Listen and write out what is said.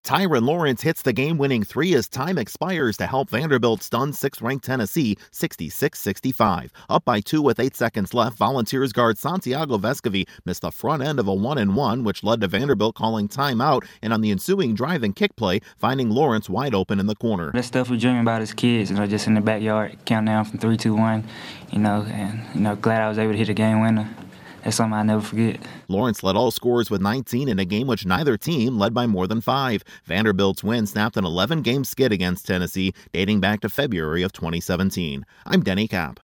Tyron Lawrence hits the game-winning three as time expires to help Vanderbilt stun 6th-ranked Tennessee 66-65. Up by 2 with 8 seconds left, Volunteers guard Santiago Vescovi missed the front end of a 1-and-1, which led to Vanderbilt calling timeout, and on the ensuing drive and kick play, finding Lawrence wide open in the corner. That stuff we dream about as kids, just in the backyard, countdown from 3, 2, 1, and glad I was able to hit a game winner. That's something I never forget. Lawrence led all scorers with 19 in a game which neither team led by more than 5. Vanderbilt's win snapped an 11-game skid against Tennessee dating back to February of 2017. I'm Denny Kapp.